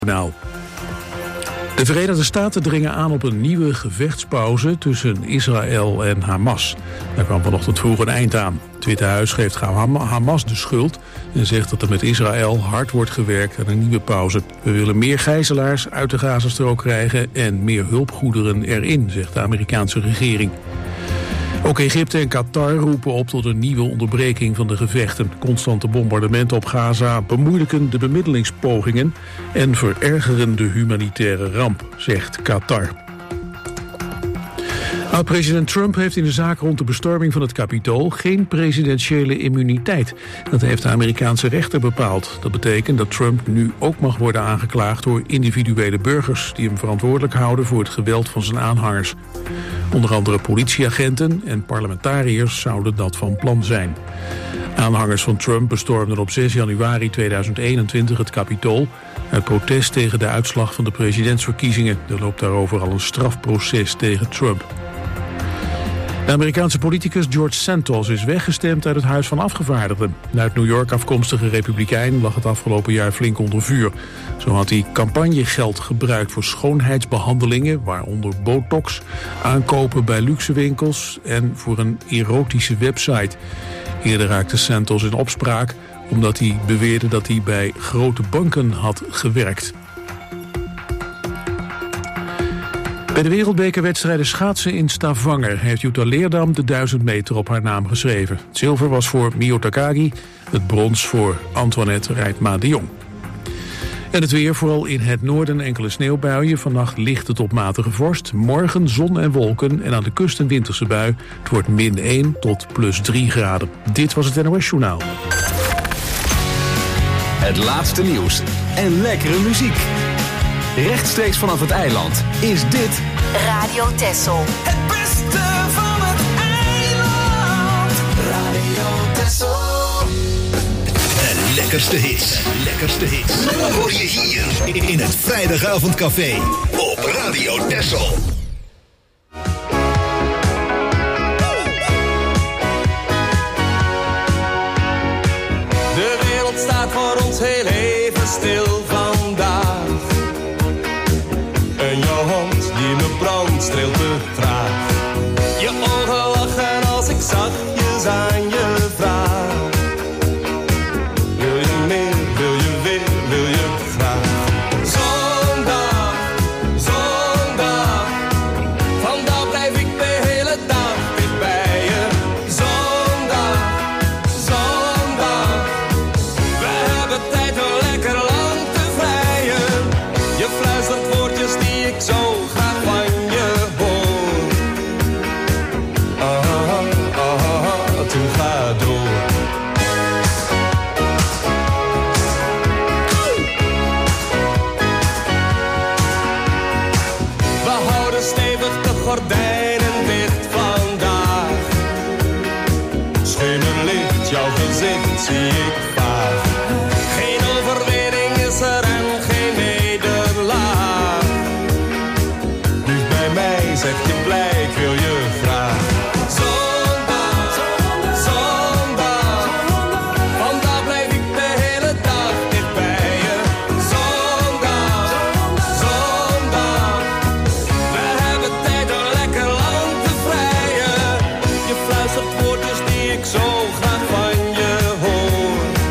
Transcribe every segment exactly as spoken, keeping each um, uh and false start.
Nou. De Verenigde Staten dringen aan op een nieuwe gevechtspauze tussen Israël en Hamas. Daar kwam vanochtend vroeg een eind aan. Het Witte Huis geeft Hamas de schuld en zegt dat er met Israël hard wordt gewerkt aan een nieuwe pauze. We willen meer gijzelaars uit de Gazastrook krijgen en meer hulpgoederen erin, zegt de Amerikaanse regering. Ook Egypte en Qatar roepen op tot een nieuwe onderbreking van de gevechten. Constante bombardementen op Gaza bemoeilijken de bemiddelingspogingen en verergeren de humanitaire ramp, zegt Qatar. Oud-president Trump heeft in de zaak rond de bestorming van het Capitool geen presidentiële immuniteit. Dat heeft de Amerikaanse rechter bepaald. Dat betekent dat Trump nu ook mag worden aangeklaagd door individuele burgers die hem verantwoordelijk houden voor het geweld van zijn aanhangers. Onder andere politieagenten en parlementariërs zouden dat van plan zijn. Aanhangers van Trump bestormden op zes januari tweeduizend eenentwintig het Capitool uit protest tegen de uitslag van de presidentsverkiezingen. Er loopt daarover al een strafproces tegen Trump. De Amerikaanse politicus George Santos is weggestemd uit het Huis van Afgevaardigden. De uit New York afkomstige republikein lag het afgelopen jaar flink onder vuur. Zo had hij campagnegeld gebruikt voor schoonheidsbehandelingen, waaronder botox, aankopen bij luxewinkels en voor een erotische website. Eerder raakte Santos in opspraak omdat hij beweerde dat hij bij grote banken had gewerkt. Bij de wereldbekerwedstrijden schaatsen in Stavanger heeft Jutta Leerdam de duizend meter op haar naam geschreven. Het zilver was voor Mio Takagi, het brons voor Antoinette Rijtma de Jong. En het weer, vooral in het noorden enkele sneeuwbuien. Vannacht lichte tot matige vorst. Morgen zon en wolken en aan de kust een winterse bui. Het wordt min één tot plus drie graden. Dit was het N O S Journaal. Het laatste nieuws en lekkere muziek. Rechtstreeks vanaf het eiland is dit Radio Texel. Het beste van het eiland. Radio Texel. De lekkerste hits. Lekkerste hits. Hoor je hier in het Vrijdagavondcafé op Radio Texel. De wereld staat voor ons heel even stil vandaag. En jouw hand die me brandt streelt de vraag. Je ogen lachen als ik zachtjes aan je vraag. Wil je meer, wil je weer, wil je graag. Zondag, zondag. Vandaag blijf ik de hele dag dicht bij je. Zondag, zondag. We hebben tijd om lekker lang te vrijen. Je fluistert woordjes die ik zo graag van je hoor. Ah, ah, ah, toen ga door. We houden stevig de gordijnen dicht vandaag. Schemerlicht, jouw gezicht zie ik vaag. Geen overwinning is er en geen nederlaag. Nu bij mij zeg je blij, ik wil je graag. Zondag, zondag. Vandaag blijf ik de hele dag dicht bij je. Zondag, zondag. We hebben tijd om lekker lang te vrijen. Je fluistert woordjes die ik zo graag van je hoor.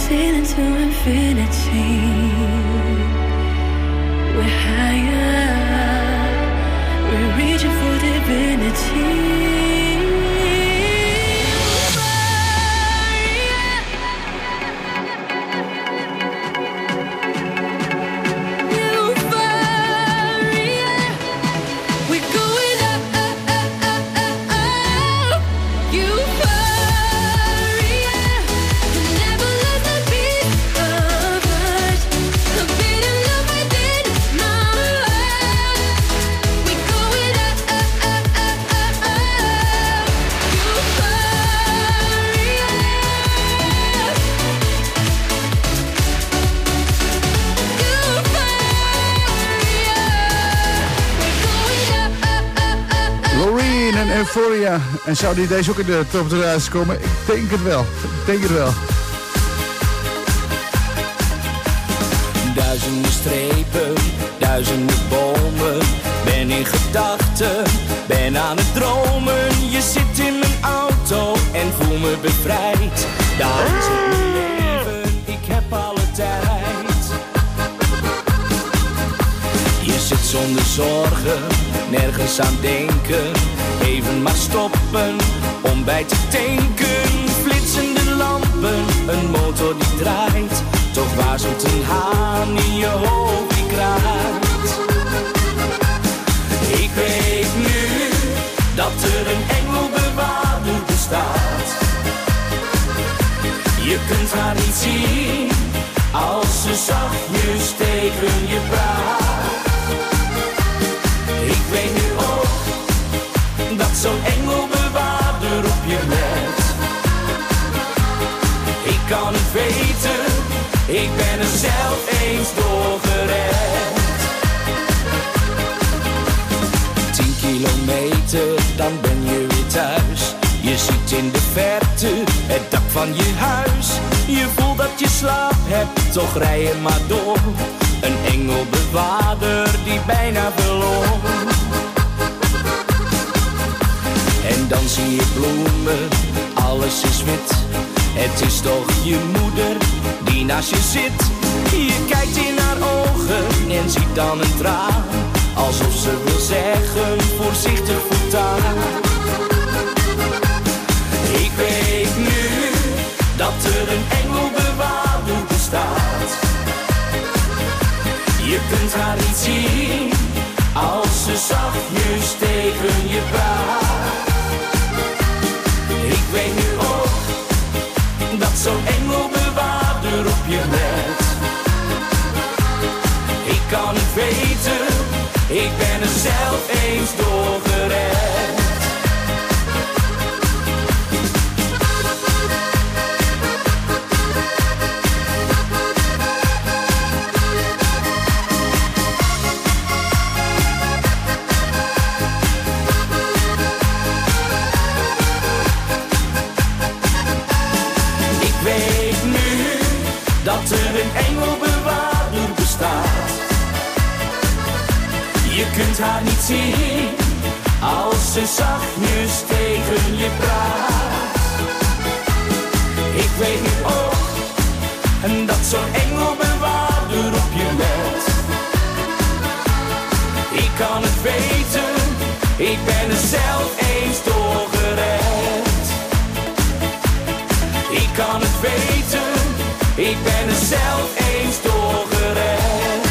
sailing to infinity. We're higher, we're reaching for divinity. Euphoria. En zou die deze ook in de top drie komen? Ik denk het wel. Ik denk het wel. Duizenden strepen, duizenden bomen. Ben in gedachten, ben aan het dromen. Je zit in mijn auto en voel me bevrijd. Daar is het mijn leven, ik heb alle tijd. Je zit zonder zorgen, nergens aan denken. Even maar stoppen, om bij te tanken. Flitsende lampen, een motor die draait. Toch waarschuwt een haan in je hoofd die kraait. Ik weet nu dat er een engelbewaarder bestaat. Je kunt haar niet zien als ze zachtjes tegen je praat. Ik weet nu ook dat zo'n engelbewaarder op je let. Ik kan het weten, ik ben er zelf eens door gered. Tien kilometer, dan ben je weer thuis. Je ziet in de verte het dak van je huis. Je voelt dat je slaap hebt, toch rij je maar door. Een engelbewaarder die bijna verloor. En dan zie je bloemen, alles is wit. Het is toch je moeder die naast je zit. Je kijkt in haar ogen en ziet dan een traan. Alsof ze wil zeggen, voorzichtig voortaan. Ik weet nu dat er een engelbewaarder bestaat. Je kunt haar niet zien als ze zachtjes tegen je praat. Ik weet nu ook dat zo'n engelbewaarder op je let. Ik kan het weten, ik ben er zelf eens door gered. Dat er een engelbewaarder bestaat. Je kunt haar niet zien als ze zachtjes tegen je praat. Ik weet nu ook dat zo'n engelbewaarder op je let. Ik kan het weten, ik ben er zelf eens door gered. Ik kan het weten, ik ben er zelf eens door gered.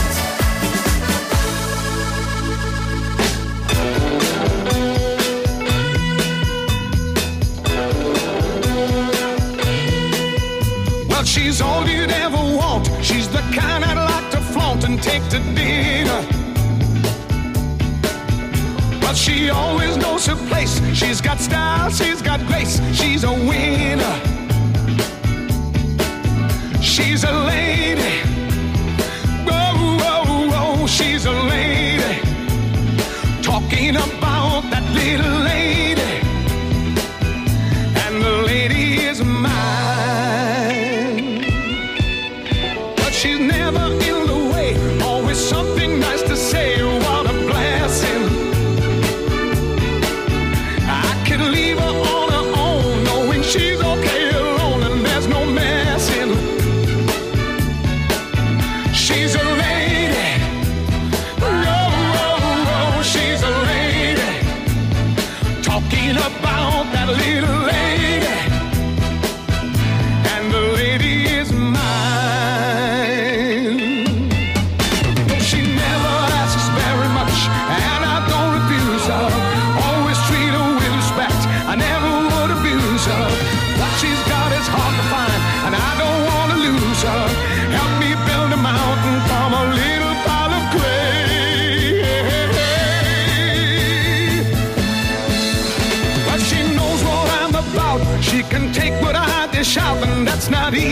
Well, she's all you'd ever want. She's the kind I'd like to flaunt and take to dinner. But she always knows her place. She's got style, she's got grace. She's a winner. She's a lady, oh, oh, oh, she's a lady. Talking about that little lady, and the lady is mine. But she's never in the way, always something nice to say, what a blessing. I could leave her on her own, knowing she's okay alone, and there's no messing.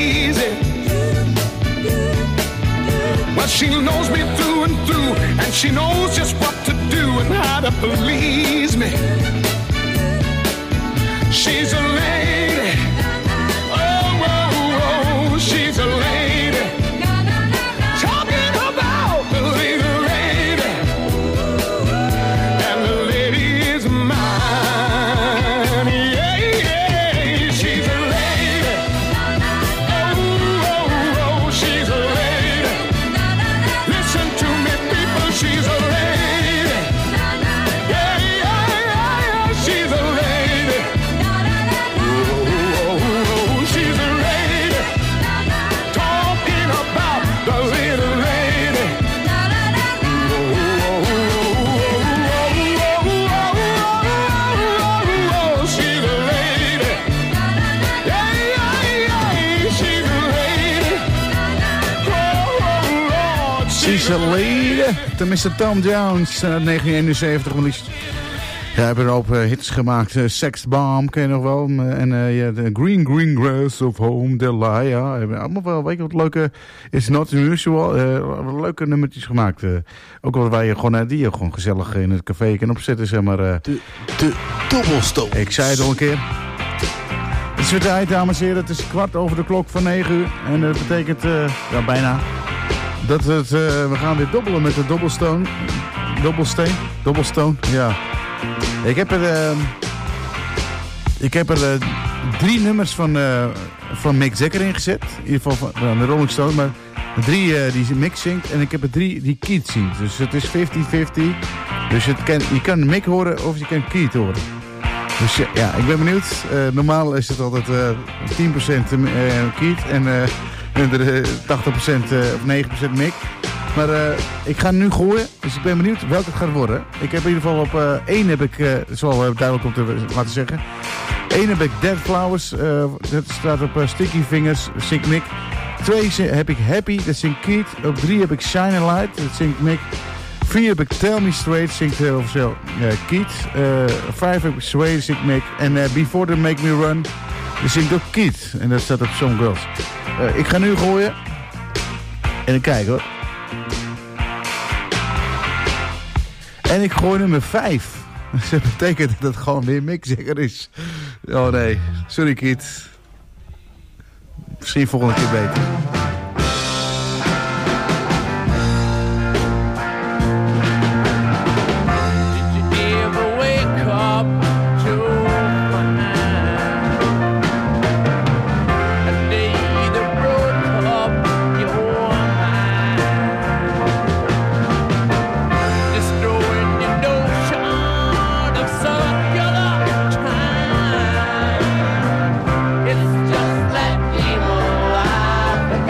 easy. Well, she knows me through and through, and she knows just what to do and how to please me. She's a lady. Oh, oh, oh, she's a lady. Talking about the little lady. And the lady is mine. Yeah, yeah, she's a lady. Oh, oh, oh, she's a lady. Listen to me, people, she's a lady. Yeah, yeah, yeah, yeah, she's a lady. Oh, oh, oh, she's a lady. Talking about the little lady. Oh, oh, oh, oh, she's a lady. Yeah, yeah, yeah, she's a lady. Oh, Lord, She's a lady. Tenminste, Tom Jones uit negentien eenenzeventig. Maar liefst. Ja, hij heeft een hoop uh, hits gemaakt. Uh, Sex Bomb, ken je nog wel. Uh, en uh, ja, de Green Green Grass of Home, Delilah. Ja, allemaal wel, weet je wat leuke... It's not unusual. Uh, leuke nummertjes gemaakt. Uh, ook wat wij gewoon, uh, die je gewoon gezellig in het café kan opzetten, zeg maar. Uh, De, de dobbelstoot. ik zei het al een keer. Het is weer tijd, dames en heren. Het is kwart over de klok van negen uur. En dat betekent, uh, ja, bijna... dat het, uh, we gaan weer dobbelen met de dobbelstone. Dobbelsteen? Dobbelstone, ja. Ik heb er, uh, ik heb er uh, drie nummers van, uh, van Mick Jagger in gezet. In ieder geval van, van de Rolling Stone. Maar drie uh, die Mick zingt en ik heb er drie die Keith zingt. Dus het is vijftig vijftig. Dus het kan, je kan Mick horen of je kan Keith horen. Dus ja, ja ik ben benieuwd. Uh, normaal is het altijd uh, tien procent uh, Keith en, uh, en de, uh, tachtig procent uh, of negen procent Mick. Maar uh, ik ga nu gooien, dus ik ben benieuwd welke het gaat worden. Ik heb in ieder geval op uh, één heb ik, uh, dat is wel uh, duidelijk om te laten zeggen. Eén heb ik Dead Flowers, uh, dat staat op uh, Sticky Fingers, zingt Mick. Twee heb ik Happy, dat zingt Keith. Op drie heb ik Shine a Light, dat zingt Mick. Vier heb ik Tell Me Straight, zingt uh, officieel uh, Keith. Uh, vijf heb ik Sway, zingt Mick. En uh, Before They Make Me Run, dat zingt ook Keith. En dat staat op Some Girls. Uh, ik ga nu gooien. En dan kijken hoor. En ik gooi nummer vijf. Dat betekent dat het gewoon weer Mick Jagger is. Oh nee, sorry Keith. Misschien volgende keer beter. It's just that evil life.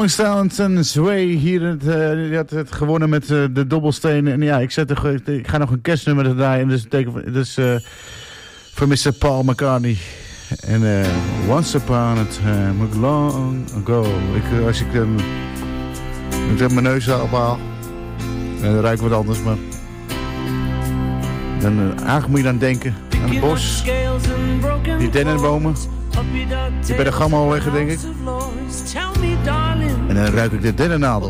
Rolling Stones en Sway hier het, uh, die had het gewonnen met uh, de dobbelstenen. En ja, ik, zet er, ik ga nog een kerstnummer draaien. Dus, dus uh, voor mister Paul McCartney. En uh, Once Upon a Time Long Ago. Ik, als ik, um, ik heb mijn neus ophaal. En dan ruik ik wat anders, maar dan uh, eigenlijk moet je dan denken aan het bos. Die dennenbomen. Die bij de gamma al leggen, denk ik. En dan ruik ik de dennennadel.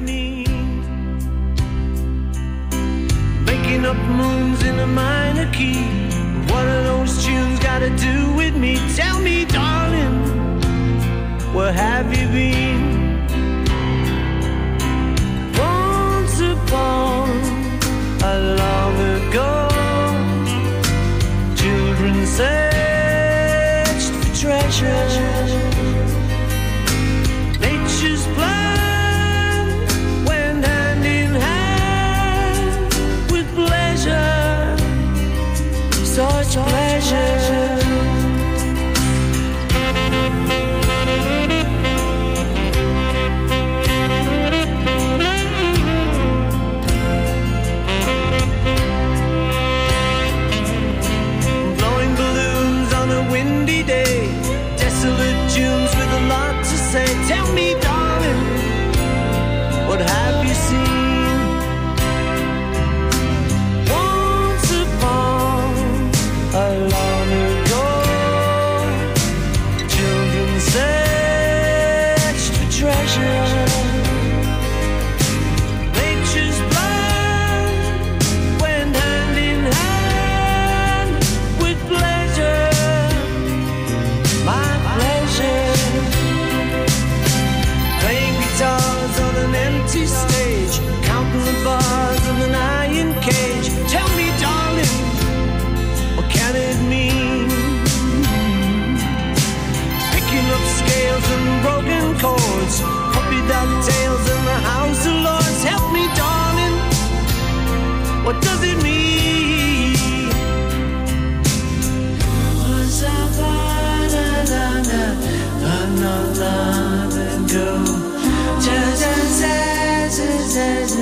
Making up moons in a minor key. What are those tunes got to do with me? Tell me, darling, where have you been? Once upon a long ago, children searched for treasure. Nature's plan went hand in hand with pleasure, such pleasure. Blowing balloons on a windy day, desolate tunes with a lot to say. Tell me, darling, what have you seen? Once upon a long ago, children searched for treasure. Nature's plan went hand in hand with pleasure, my pleasure. Playing guitars on an empty stage, counting the bars of an iron cage. Tell me, darling, what can it mean? Picking up scales and broken chords, puppy dog tails in the House of Lords. Help me, darling, what does it mean? Once upon a long, long, long, long ago, just a sense, sense,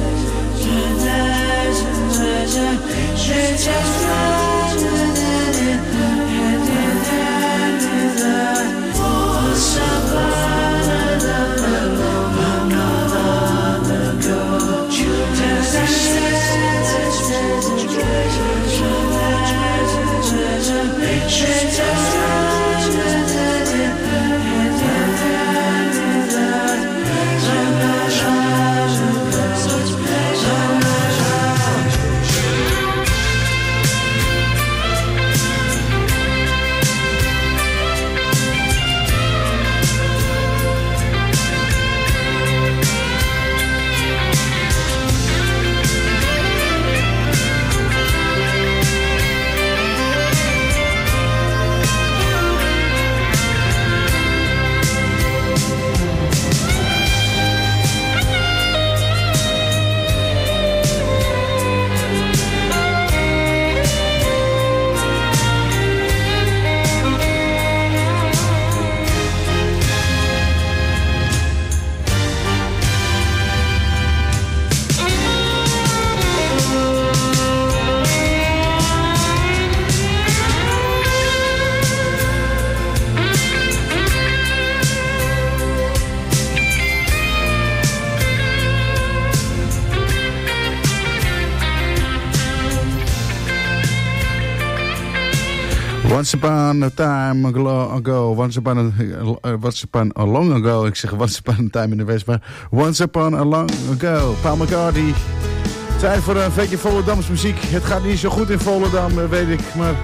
Once upon a time ago, once upon a, uh, once upon a long ago, ik zeg once upon a time in de West, maar once upon a long ago, Paul McCartney. Tijd voor een beetje Volendams muziek. Het gaat niet zo goed in Volendam, weet ik, maar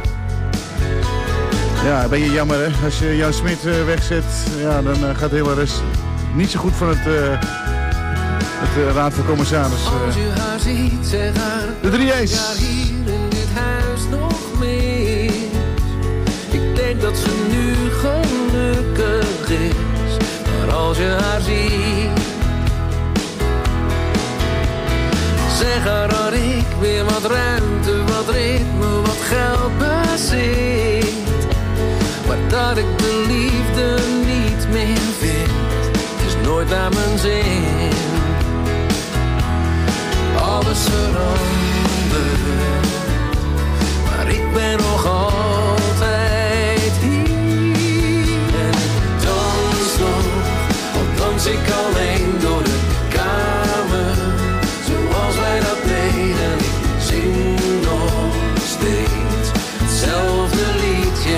ja, ben je jammer hè. Als je Jan Smit uh, wegzet, ja, dan uh, gaat de hele rest niet zo goed van het, uh, het uh, Raad van Commissaris. Uh. Als je haar ziet, zeg haar, de drie A's. Ja, hier in dit huis nog meer. Ik denk dat ze nu gelukkig is, maar als je haar ziet, zeg haar dat ik weer wat ruimte, wat ritme, wat geld bezit, maar dat ik de liefde niet meer vind. Het is nooit naar mijn zin. Alles verandert, maar ik ben nog altijd hier. En ik dans nog, al dans ik alleen door de kamer, zoals wij dat deden. Ik zing nog steeds hetzelfde liedje.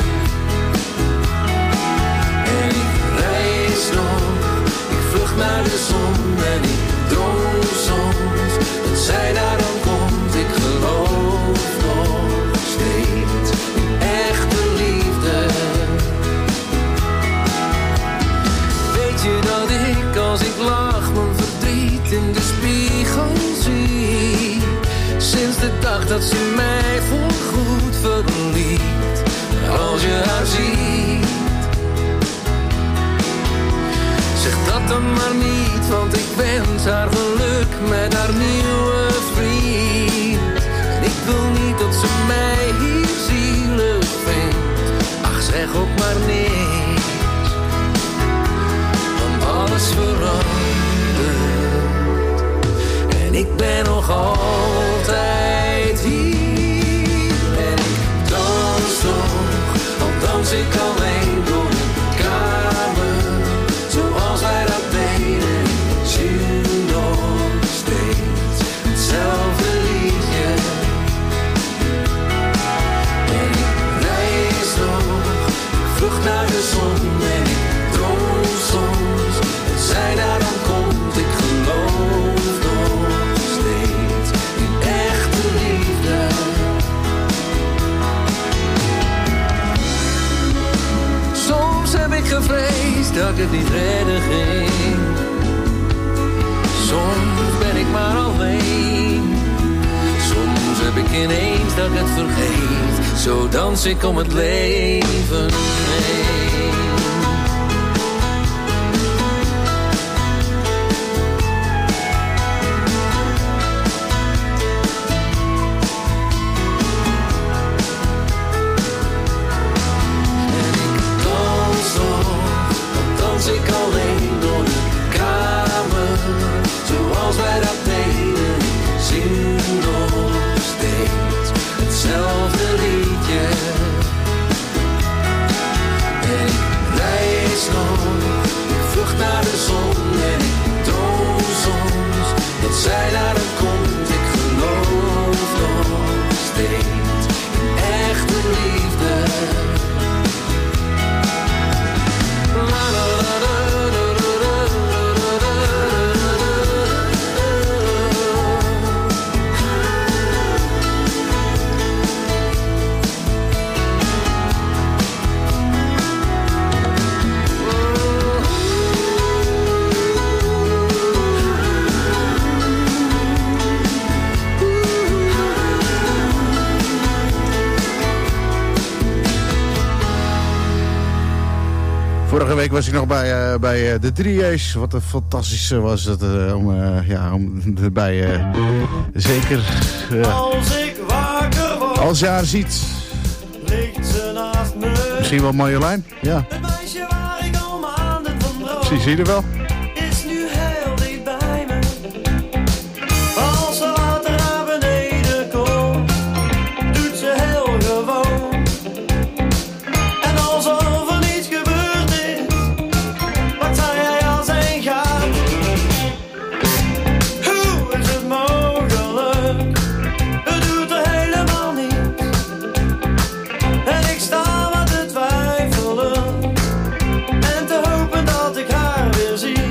En ik reis nog, ik vlucht naar de zon en ik droom soms dat zij daar dan komt. Ik geloof nog steeds in echte liefde. Weet je dat ik als ik lach mijn verdriet in de spiegel zie? Sinds de dag dat ze mij voorgoed verliet. Als je haar ziet, zeg dat dan maar niet, want ik wens haar geluk met haar nieuwe vriend. En ik wil niet dat ze mij hier zielig vindt. Ach, zeg ook maar niks, want alles verandert. En ik ben nog altijd hier. En ik dans nog, al dans ik alleen door de kamer, zoals wij dat deden. Ik zing nog steeds hetzelfde liedje. En ik reis nog, ik vlucht naar de zon en ik droom soms dat zij daar dan komt. Ik geloof nog steeds in echte liefde. Soms heb ik gevreesd dat ik het niet redden ging. Soms ben ik maar alleen. Soms heb ik ineens dat ik het vergeet. Zo dans ik om het leven heen. Dans ik alleen door de kamer, zoals wij dat deden. Zing nog steeds hetzelfde liedje. En ik reis nog, ik vlucht naar de zon en ik droom soms dat zij daar dan komt. Ik geloof nog steeds in echte liefde. Vorige week was ik nog bij, uh, bij uh, de drie A's. Wat een fantastische was het uh, om, uh, ja, om erbij uh, zeker uh, als ik wakker word, als je haar ziet, ligt ze naast me. Misschien wel Marjolein, ja. Het meisje waar ik al maanden van droom, Zie, zie je er wel? is nu heel dicht bij me. Als ze later naar beneden komt, doet ze heel gewoon. En alsof er niets gebeurd is, wat zei hij als hij gaat? Hoe is het mogelijk? Het doet er helemaal niets. En ik sta wat te twijfelen en te hopen dat ik haar weer zie.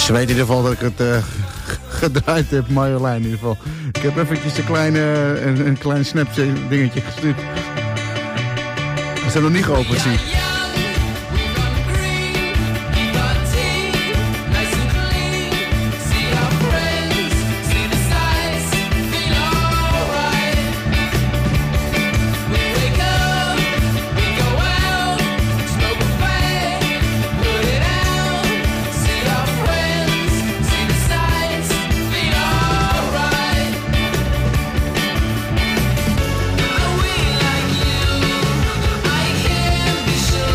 Ze weet in ieder geval dat ik het uh, gedraaid heb, Marjolein in ieder geval. Ik heb eventjes een, kleine, een, een klein snapje dingetje gestuurd. Ze zijn nog niet geopend, zie ik. Sure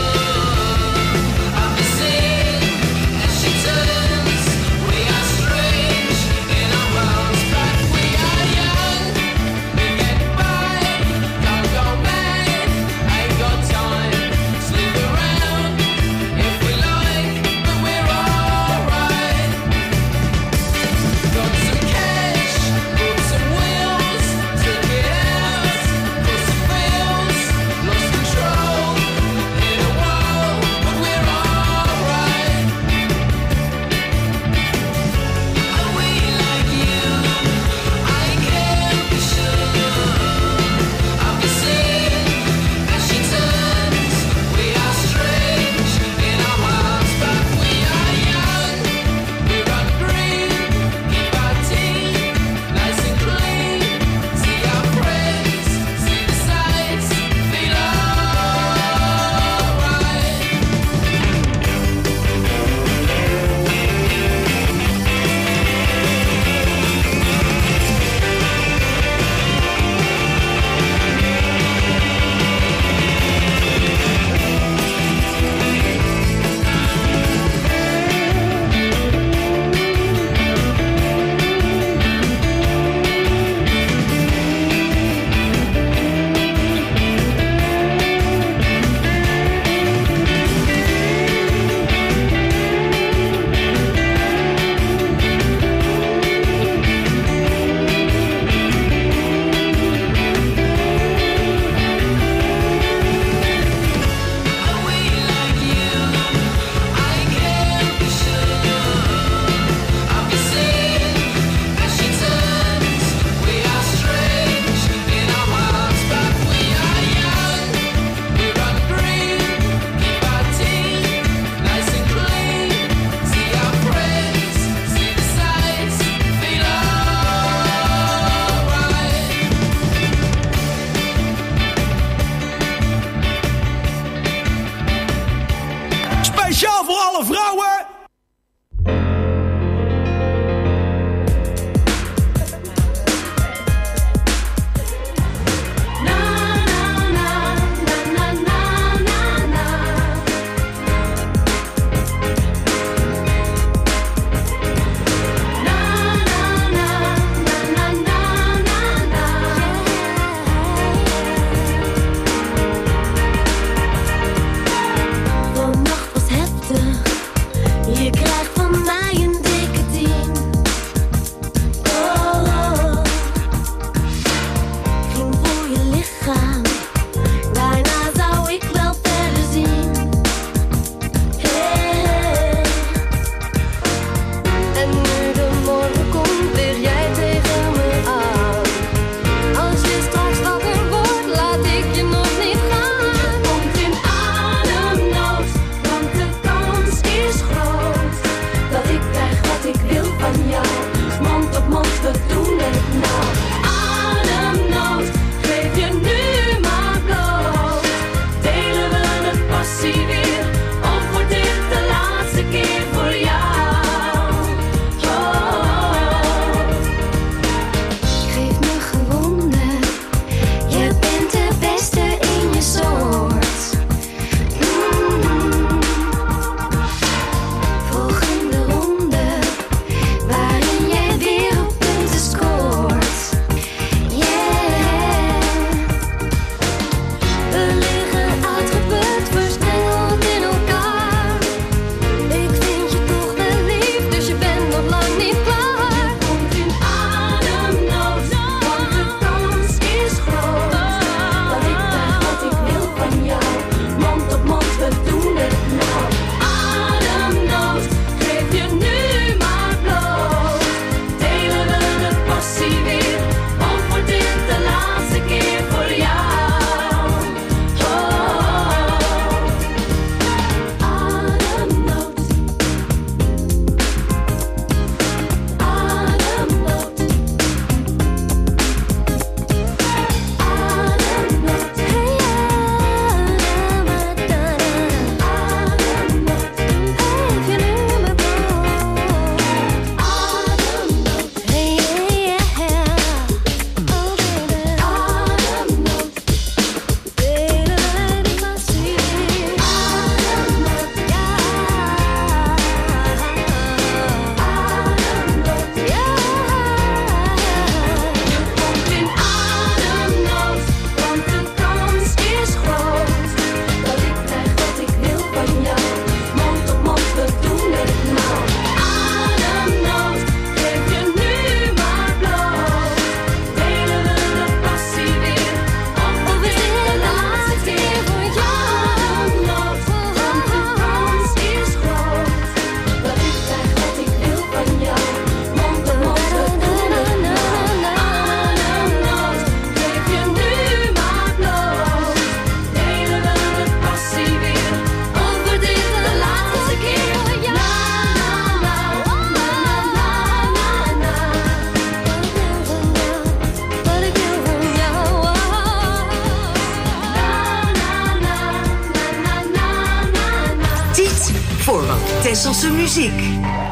Tesselse muziek.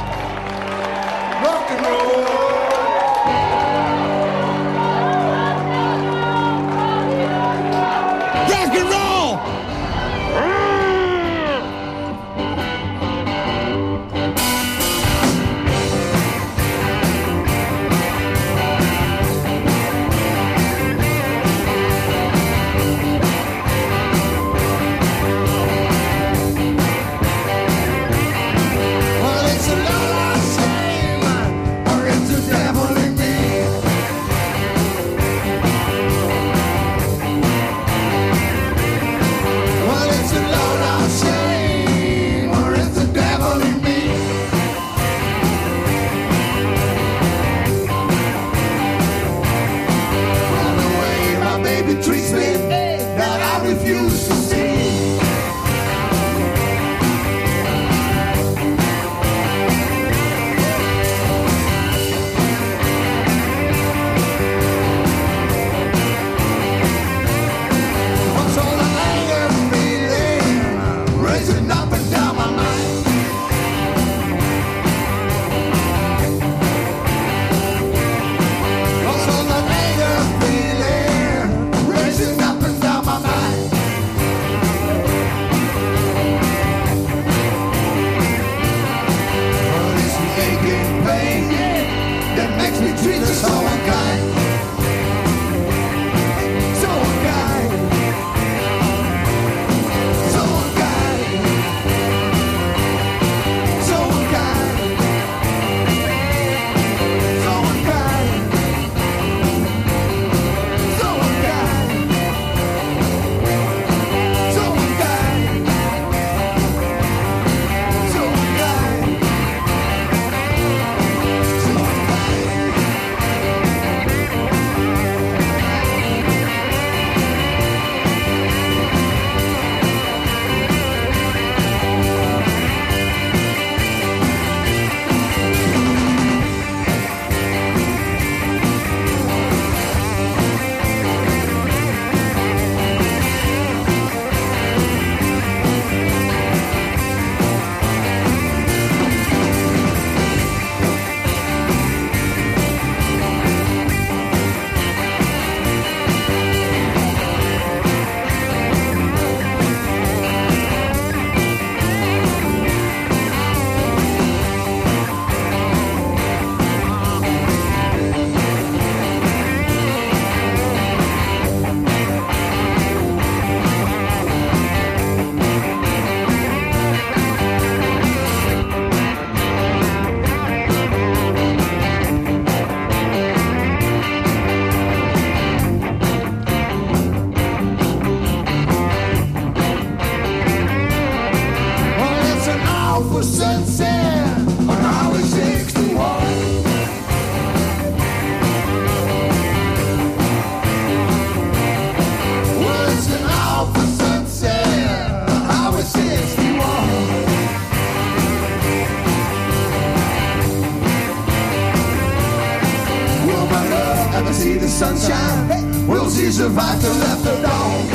Sunshine, we'll see survive till after dawn.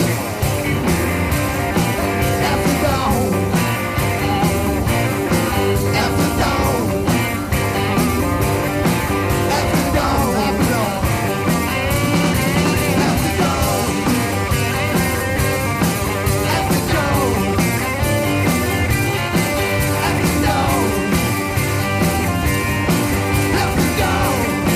After dawn. After dawn. After dawn. After dawn. After dawn. After dawn. After dawn. After dawn.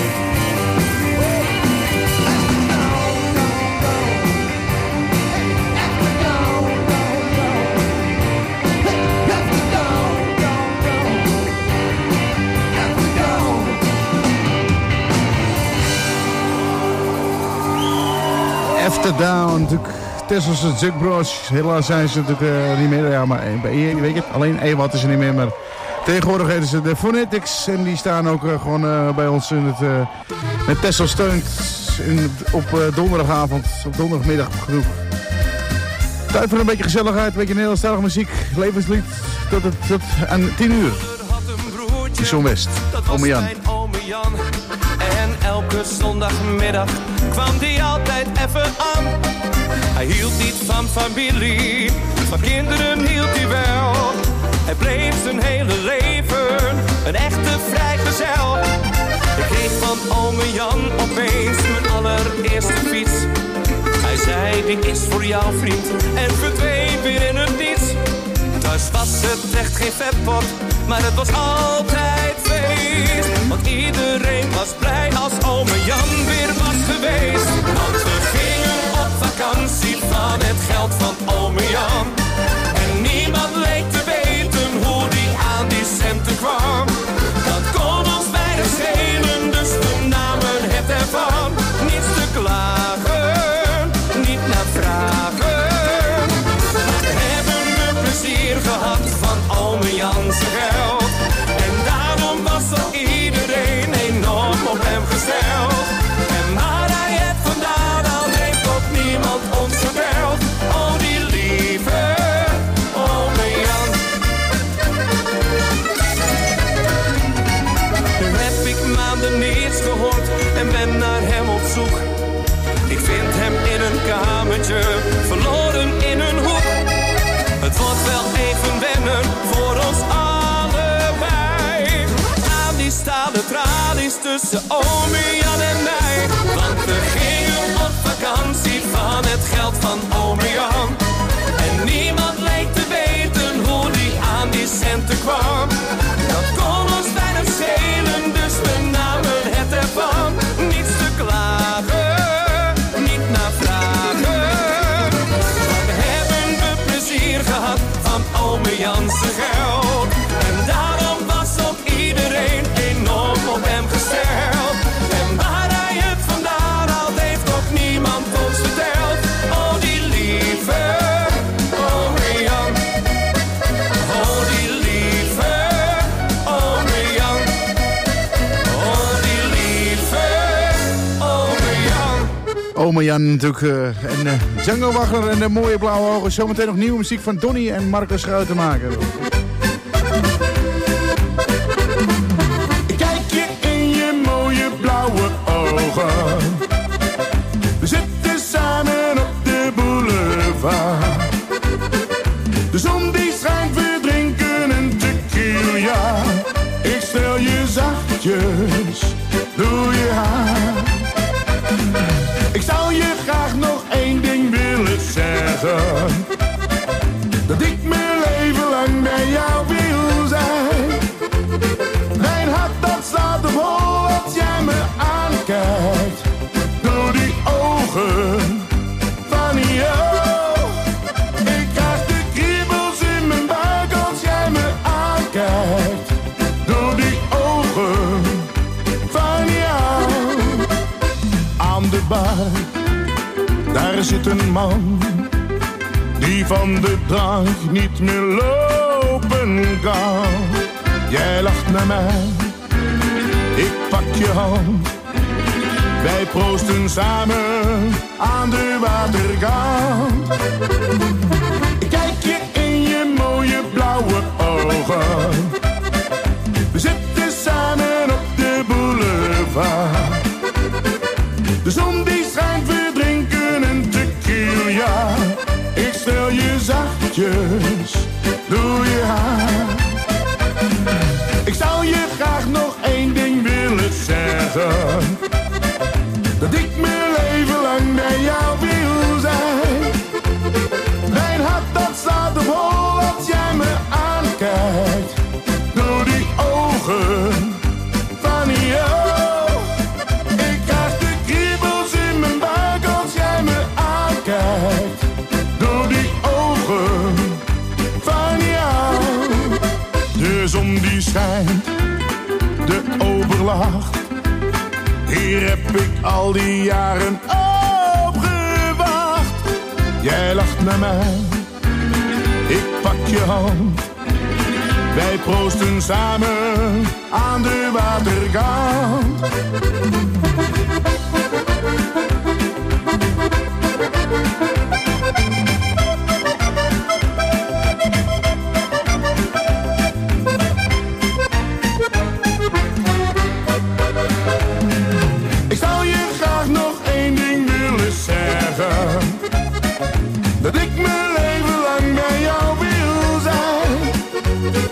After Down, natuurlijk Tesselse Zuckbros. Helaas zijn ze natuurlijk uh, niet meer. Ja, maar je weet het, alleen Ewald is er niet meer. Maar tegenwoordig heten ze de Phonetics. En die staan ook uh, gewoon uh, bij ons in het, uh, met Tessel steunt in, op uh, donderdagavond, op donderdagmiddag genoeg. Tijd voor een beetje gezelligheid, een beetje Nederlandstalige muziek. Levenslied tot, het, tot aan tien uur. Mission West, ome Jan. En elke zondagmiddag kwam die altijd even aan. Hij hield niet van familie, van kinderen hield hij wel. Hij bleef zijn hele leven een echte vrijgezel. Ik kreeg van ome Jan opeens mijn allereerste fiets. Hij zei, die is voor jou vriend, en verdween weer in het niets. Thuis was het echt geen vetpot, maar het was altijd feest. Want iedereen was blij als ome Jan weer was geweest. Want we gingen op vakantie van het geld van ome Jan. En niemand leek te weten hoe die aan die centen kwam. Dat kon ons weinig schelen, dus we namen het ervan. Niets te klagen, niet naar vragen. Plezier gehad van ome Jan's geld. En daarom was al iedereen enorm op hem gesteld. En waar hij het vandaan al heeft, ook niemand ons vertelt. Oh, die lieve ome Jan. Nu heb ik maanden niets gehoord en ben naar hem op zoek. Ik vind hem in een kamertje, verloren in een hoek. Het wordt wel even wennen voor ons allebei. Aan die stalen tralies tussen ome Jan en mij. Want we gingen op vakantie van het geld van ome Jan. En niemand leek te weten hoe die aan die centen kwam. Dat kon ons weinig schelen, dus we namen het ervan. Niets te klagen, niet naar vragen. Gehad van ome Jan's geld. En daarom was ook iedereen enorm op hem gesteld. En waar hij het vandaan haalt, heeft ook niemand ons verteld. Oh, die lieve ome Jan. Oh, die lieve ome Jan. Oh, die lieve ome Jan. Ome Jan natuurlijk uh, en uh, Django Wagner en de mooie blauwe ogen. Zometeen nog nieuwe muziek van Donny en Marcus Schuitenmaker. Ik kijk je in je mooie blauwe ogen. We zitten samen op de boulevard. De zon die schijnt, we drinken een tequila. Ik stel je zachtjes door je haar. Ik zou je graag nog één ding willen zeggen. Dat ik mijn leven lang bij jou wil zijn. Mijn hart dat slaat op hol als jij me aankijkt. Door die ogen van jou. Ik krijg de kriebels in mijn buik als jij me aankijkt. Door die ogen van jou. Aan de bar, daar zit een man die van de drank niet meer lopen kan. Jij lacht naar mij, ik pak je hand. Wij proosten samen aan de waterkant. Ik kijk je in je mooie blauwe ogen. We zitten samen op de boulevard. De zon die schijnt, we drinken een tequila. Ik stel je zachtjes door je haar. Ik zou je graag nog één ding willen zeggen. Dat ik mijn leven lang bij jou wil zijn. Mijn hart dat slaat op hol als jij me aankijkt. Door die ogen van jou. Door die ogen van jou. De zon die schijnt, de overlacht. Hier heb ik al die jaren op gewacht. Jij lacht naar mij, ik pak je hand. Wij proosten samen aan de waterkant. Dat ik mijn leven lang bij jou wil zijn.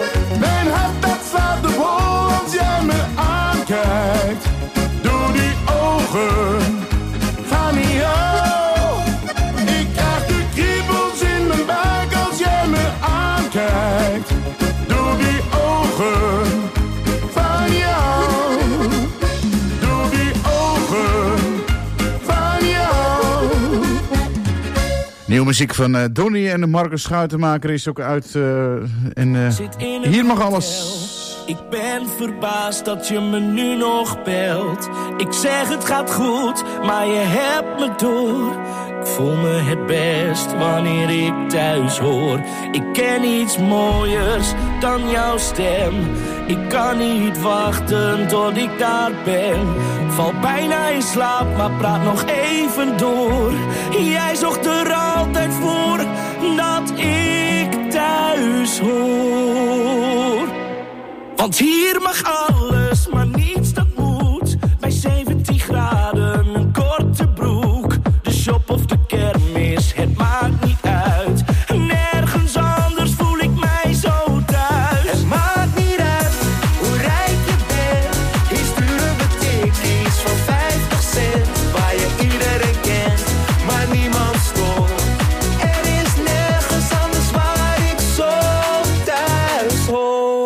Nieuwe muziek van uh, Donnie en de Marcus Schuitenmaker is ook uit. Uh, en uh, hier mag alles. Ik ben verbaasd dat je me nu nog belt. Ik zeg het gaat goed, maar je hebt me door. Ik voel me het best wanneer ik thuis hoor. Ik ken iets mooiers dan jouw stem. Ik kan niet wachten tot ik daar ben. Val bijna in slaap, maar praat nog even door. Jij zocht er altijd voor dat ik thuis hoor. Want hier mag alles, maar niets dat moet. Bij zeventien graden, een korte broek. De shop of de kermis, het maakt niet uit. Nergens anders voel ik mij zo thuis. Het maakt niet uit hoe rijk je bent. Hier sturen we tikkies van vijftig cent. Waar je iedereen kent, maar niemand stoort. Er is nergens anders waar ik zo thuis hoor.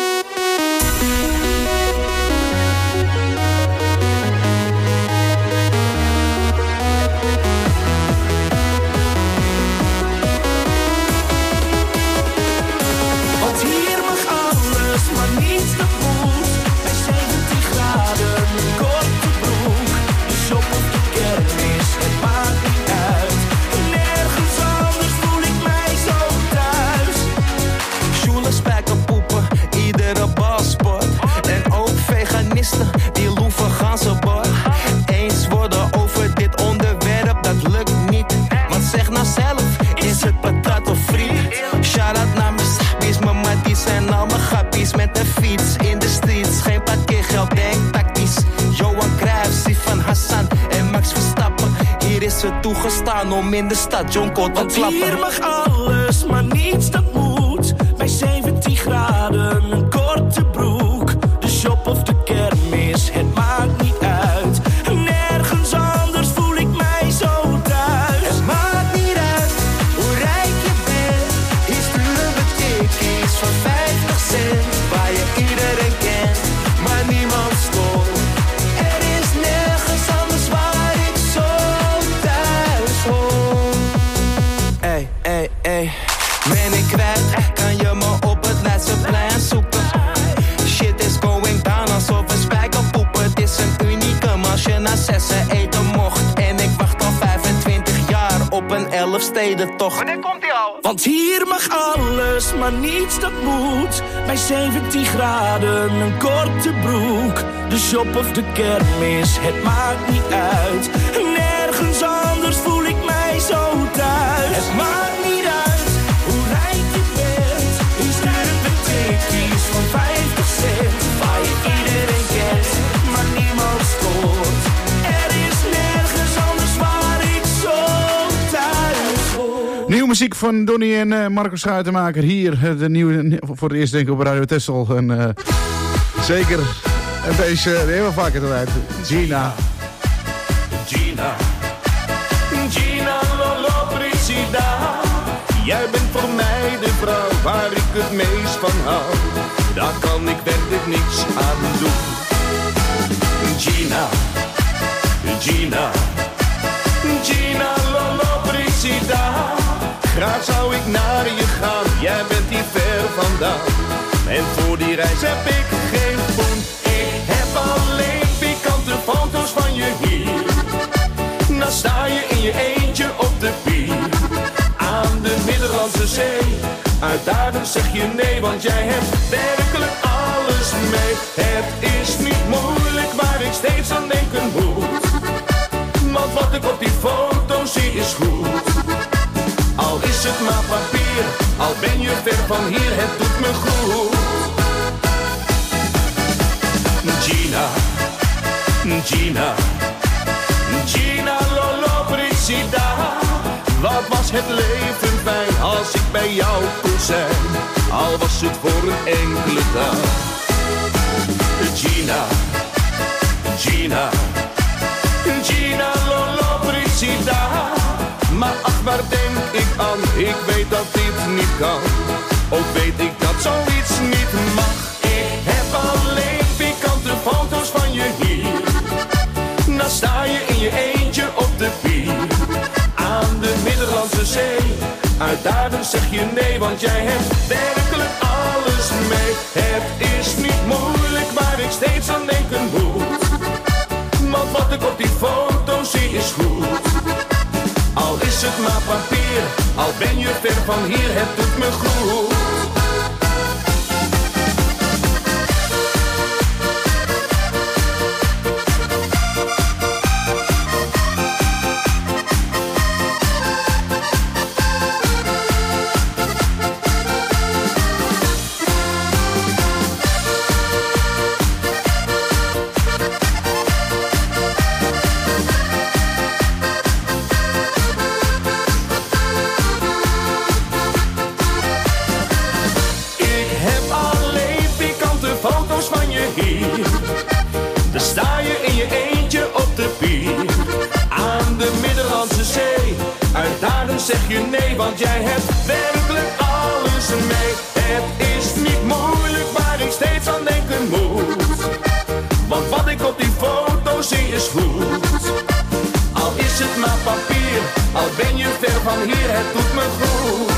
Die loeven ganzenbord. Eens worden over dit onderwerp, dat lukt niet. Want zeg nou zelf, is het patat of friet? Shout-out naar mijn sappies, mijn matties en al mijn grappies. Met de fiets in de streets, geen parkeergeld, denk tactisch. Johan Cruijff, Sifan Hassan en Max Verstappen. Hier is het toegestaan om in de stad Jonko te want klappen. Hier mag alles, maar niets dat moet. Bij zeventien graden, een korte broek. De shop of de kermis, het maakt niet uit. Nergens anders voel ik mij zo thuis. Het maakt niet uit hoe rijk je bent. Hier sturen we tikkies van vijftig cent. Waar je iedereen kent, maar niemand stoort. Er is nergens anders waar ik zo thuis hoor. Ey, ey, ey. Ben ik kwijt, kan je me op het Leidseplein zoeken. Shit is going down alsof een spijkerpoepen. Het is een unicum als je na zessen eten mocht. En ik wacht al vijfentwintig jaar op een elfstedentocht. Wanneer komt die al? Want hier mag alles, maar niets dat moet. Bij zeventien graden, een korte broek. De shop of de kermis, het maakt niet uit. Nergens anders voel ik mij zo thuis. Het maakt niet uit hoe rijk je bent. Hier sturen we tikkies van vijftig cent. Waar je iedereen kent, maar niemand stoort. Er is nergens anders waar ik zo thuis hoor. Nieuwe muziek van Donnie en uh, Marcus Schuitenmaker. Hier, uh, de nieuwe, voor het eerst denk ik op Radio Texel. En uh, zeker, en deze uh, heel vaker eruit. Gina. Gina, Gina Lollobrigida. Jij bent voor mij de vrouw waar ik het meest van hou. Daar kan ik werkelijk niks aan doen. Gina, Gina, Gina Lollobrigida. Graag zou ik naar je gaan, jij bent hier ver vandaan. En voor die reis heb ik geen poen. Ik heb alleen pikante foto's van je hier. Dan sta je in je eentje op de pier. Aan de Middellandse Zee. Uitdagend zeg je nee, want jij hebt werkelijk alles mee. Het is niet moeilijk waar ik steeds aan denken moet. Want wat ik op die foto zie is goed. Al is het maar papier, al ben je ver van hier, het doet me goed. Gina, Gina, Gina Lollobrigida. Wat was het leven fijn als ik bij jou kon zijn, al was het voor een enkele dag. Gina, Gina, Gina Lollobrigida. Maar ach, waar denk ik aan? Ik weet dat dit niet kan. Ook weet ik dat zoiets niet mag. Ik heb alleen pikante foto's van je hier. Dan sta je in je eentje op de pier. Aan de Middellandse Zee. Uitdagen zeg je nee, want jij hebt werkelijk alles mee. Het is niet moeilijk waar ik steeds aan denken moet. Want wat ik op die foto zie is goed. Al is het maar papier, al ben je ver van hier, het doet me goed. Zeg je nee, want jij hebt werkelijk alles mee. Het is niet moeilijk waar ik steeds aan denken moet. Want wat ik op die foto zie is goed. Al is het maar papier, al ben je ver van hier, het doet me goed.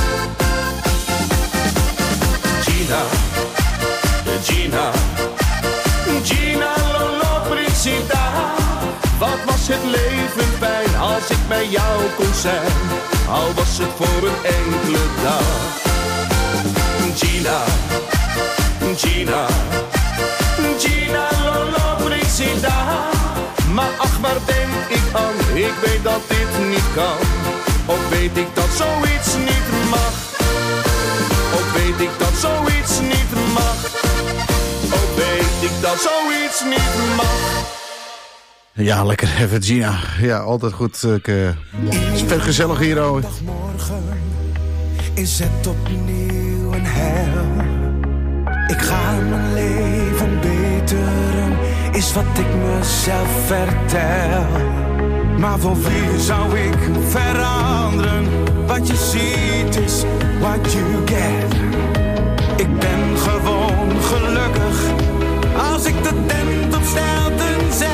Gina, Gina, Gina Lolo Princita. Wat was het leven fijn als ik bij jou kon zijn, al was het voor een enkele dag. Gina, Gina, Gina Lolo Princida. Maar ach, waar denk ik aan, ik weet dat dit niet kan. Of weet ik dat zoiets niet mag. Of weet ik dat zoiets niet mag. Of weet ik dat zoiets niet mag. Ja, lekker even Gina. Ja, altijd goed. Ik, uh, het is vet gezellig hier, hoor. Morgen is het opnieuw een hel. Ik ga mijn leven beteren, is wat ik mezelf vertel. Maar voor wie zou ik veranderen? Wat je ziet is what you get. Ik ben gewoon gelukkig als ik de tent op stelten zet.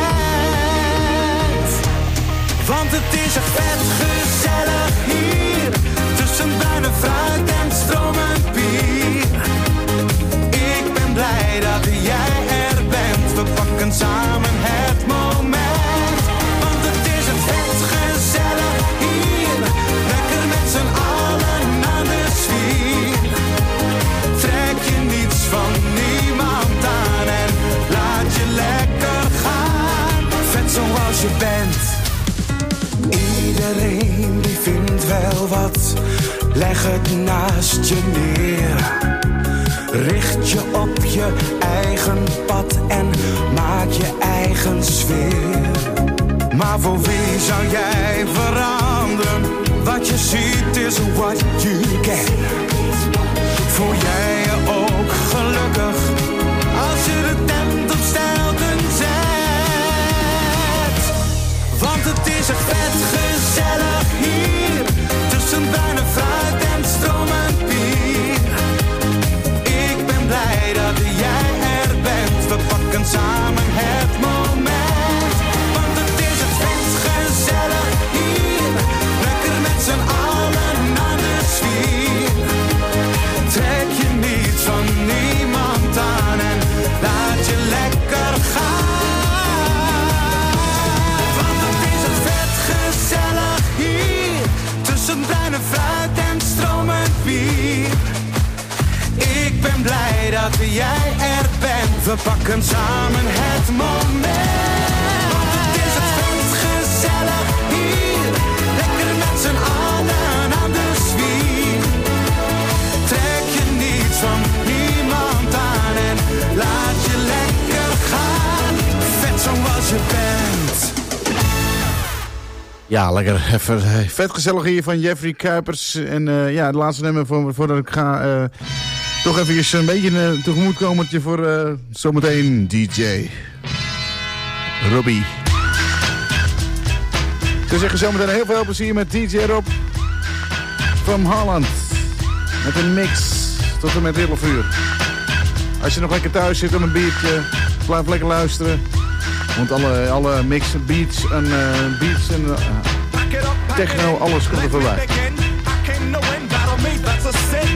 Want het is echt vet gezellig hier, tussen bruine fruit en stromend bier. Ik ben blij dat jij er bent, we pakken samen het moment. Want het is echt vet gezellig hier, lekker met z'n allen aan de zwier. Trek je niets van niemand aan en laat je lekker gaan. Vet zoals je bent. Iedereen die vindt wel wat, leg het naast je neer. Richt je op je eigen pad en maak je eigen sfeer. Maar voor wie zou jij veranderen? Wat je ziet is what you get. Voel jij je ook gelukkig als je de tent op stelten zet? Want het is echt vet gezellig hier, tussen bruine fruit en stromend bier. Ik ben blij dat jij er bent, we pakken samen het moment. Want het is echt vet gezellig hier, lekker met z'n allen aan de zwier. Trek je niets van niemand aan en laat je lekker gaan. Gezellig hier, tussen bruine fruit en stromend bier. Ik ben blij dat jij er bent, we pakken samen het moment. Want het is het vet gezellig hier, lekker met z'n allen aan de zwier. Trek je niets van niemand aan en laat je lekker gaan. Vet zoals je bent. Ja, lekker. Even vet gezellig hier van Jeffrey Kuipers. En uh, ja, het laatste nummer voor, voordat ik ga... Uh, toch even een beetje een tegemoetkomertje voor uh, zometeen D J Robbie. Ik zou zeggen zometeen heel veel plezier met D J Rob from Holland. Met een mix tot en met elf uur. Als je nog lekker thuis zit om een biertje, blijf lekker luisteren. Want alle, alle mix, beats en uh, beats en uh, techno, alles komt er voorbij.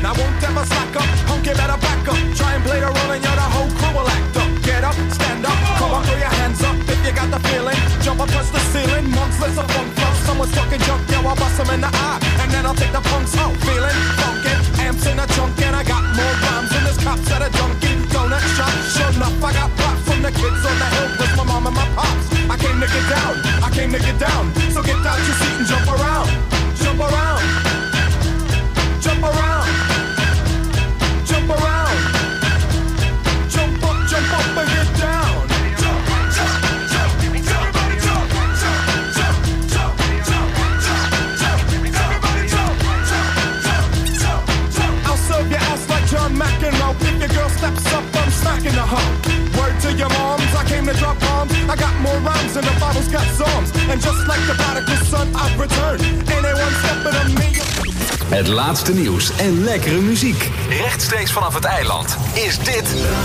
I won't ever slack up, punk you better back up. Try and play the role and you're the whole crew will act up. Get up, stand up, come on, throw your hands up if you got the feeling. Jump up, touch the ceiling, monks, let's a funk flow. Someone's talking junk, yo, I'll bust them in the eye. And then I'll take the punks out, feeling funky. Amps in a trunk and I got more rhymes than this cops at a Dunkin' Donut shop. Sure enough, I got props from the kids on the hill with my mom and my pops. I came to get down, I came to get down. So get out your seat and jump around, jump around, jump around, jump around, jump up, jump up and get down. Jump, jump, jump, everybody jump, jump, jump, jump, jump, jump, jump, everybody jump, jump, jump, jump, jump. I'll serve your ass like John McEnroe. If your girl steps up, I'm smacking the hoe. Word to your moms, I came to drop bombs. I got more rhymes than the Bible's got psalms. And just like the prodigal son, I've returned. Ain't anyone stepping on me. Het laatste nieuws en lekkere muziek. Rechtstreeks vanaf het eiland is dit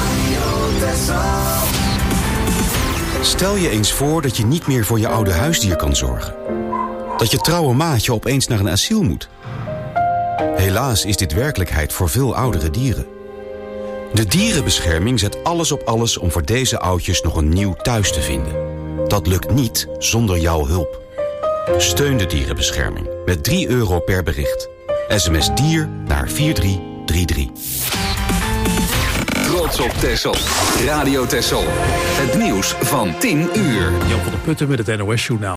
Stel je eens voor dat je niet meer voor je oude huisdier kan zorgen. Dat je trouwe maatje opeens naar een asiel moet. Helaas is dit werkelijkheid voor veel oudere dieren. De dierenbescherming zet alles op alles om voor deze oudjes nog een nieuw thuis te vinden. Dat lukt niet zonder jouw hulp. Steun de dierenbescherming met drie euro per bericht. S M S dier naar vier drie drie drie. Trots op Texel. Radio Texel. Het nieuws van tien uur. Jan van der Putten met het N O S-journaal.